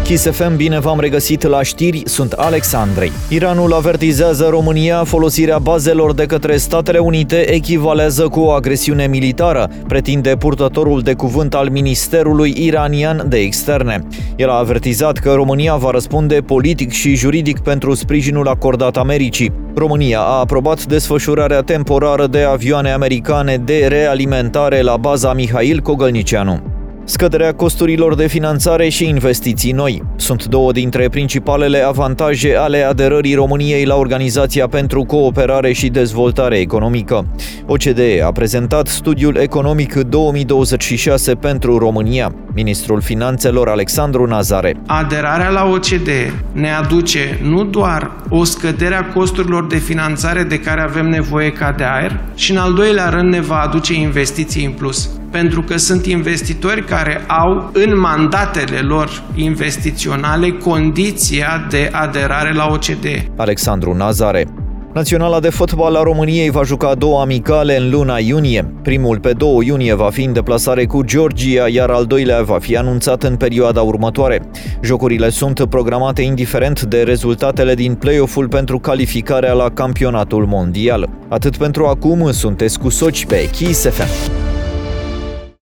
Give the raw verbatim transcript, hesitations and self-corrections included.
Kiss F M, bine v-am regăsit la știri, sunt Alex Andrei. Iranul avertizează România, folosirea bazelor de către Statele Unite echivalează cu o agresiune militară, pretinde purtătorul de cuvânt al Ministerului Iranian de Externe. El a avertizat că România va răspunde politic și juridic pentru sprijinul acordat Americii. România a aprobat desfășurarea temporară de avioane americane de realimentare la baza Mihail Cogălnicianu. Scăderea costurilor de finanțare și investiții noi sunt două dintre principalele avantaje ale aderării României la Organizația pentru Cooperare și Dezvoltare Economică. O C D E a prezentat studiul economic două mii douăzeci și șase pentru România. Ministrul Finanțelor Alexandru Nazare. Aderarea la O C D E ne aduce nu doar o scădere a costurilor de finanțare de care avem nevoie ca de aer, și în al doilea rând ne va aduce investiții în plus. Pentru că sunt investitori care au în mandatele lor investiționale condiția de aderare la O C D E. Alexandru Nazare. Naționala de fotbal a României va juca două amicale în luna iunie. Primul pe doi iunie va fi în deplasare cu Georgia, iar al doilea va fi anunțat în perioada următoare. Jocurile sunt programate indiferent de rezultatele din play-off-ul pentru calificarea la campionatul mondial. Atât pentru acum, sunteți cu Soci pe Kiss F M.